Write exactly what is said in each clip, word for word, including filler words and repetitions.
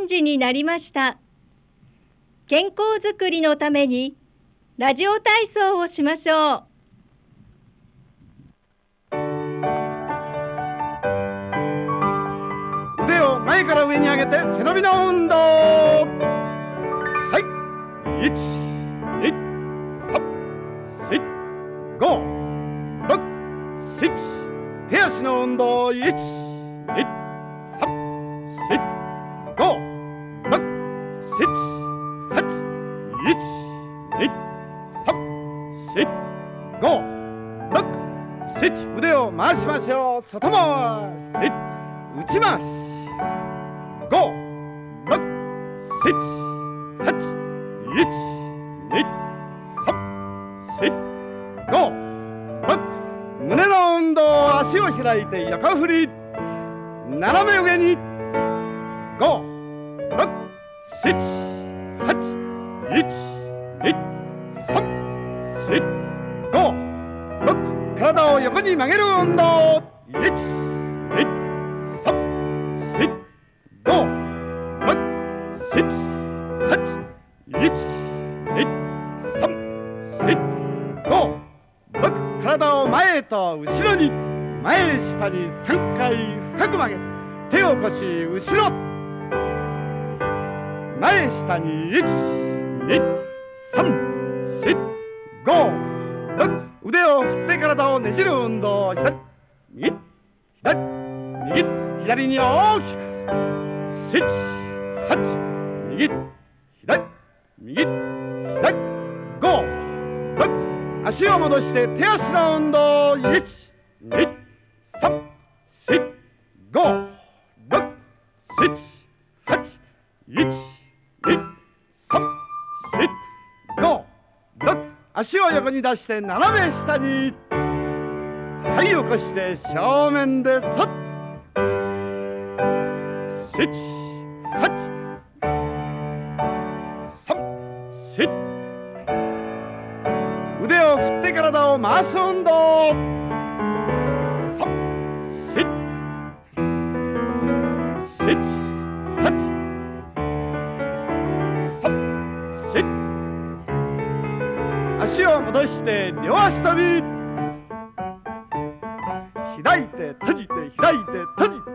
んじになりました。健康づくりのためにラジオ体操をしましょう。 腕を前から上に上げて背伸びの運動。はい、いち、に、さん、し、ご、ろく、しち。手足の運動。いち、に、さん、し、ご、ろく、しち、はち。いち、に、さん、し、ご、ろく、しち。腕を回しましょう。外回し、内回し。ご、ろく、しち、はち。いち、に、さん、し、ご、ろく。胸の運動。足を開いて横振り。斜め上に。ご、ろく、しち、はち。いち、に、さん、し、ご、ろく。体を横に曲げる運動。いち、に、さん、し、ご、ろく、しち、はち。いち、に、さん、し、ご、ろく。体を前と後ろに。前下にさんかい深く曲げ、手を腰後ろ。前下にいち、に、さん、し、ご、ろく。腕を振って体をねじる運動。左、右、左、右、左に大きく。しち、はち、右、左、右、左、ご、ろく。足を戻して手足の運動。いち、に、さん、し、ご、ろく、しち、はち。いち、に、さん、し、ご、ろく。足を横に出して斜め下に。はい、起こして正面でそっ。しち、はち、さん、し。腕を振って体を回す運動。さん、し、し、はち、さん、し。足を戻して両足跳び。開いて閉じて開いて閉じて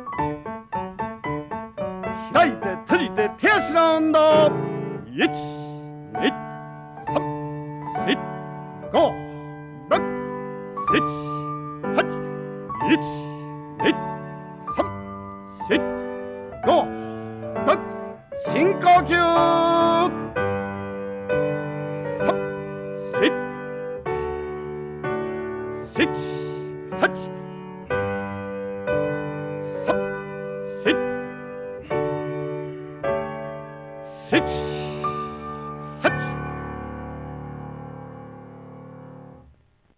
開いて閉じて手足の運動。いち、に、さん、し、ご、ろく、しち、はち。いち、に、さん、し、ご、ろく。深呼吸。さん、し、し、はち。さん、し、しち。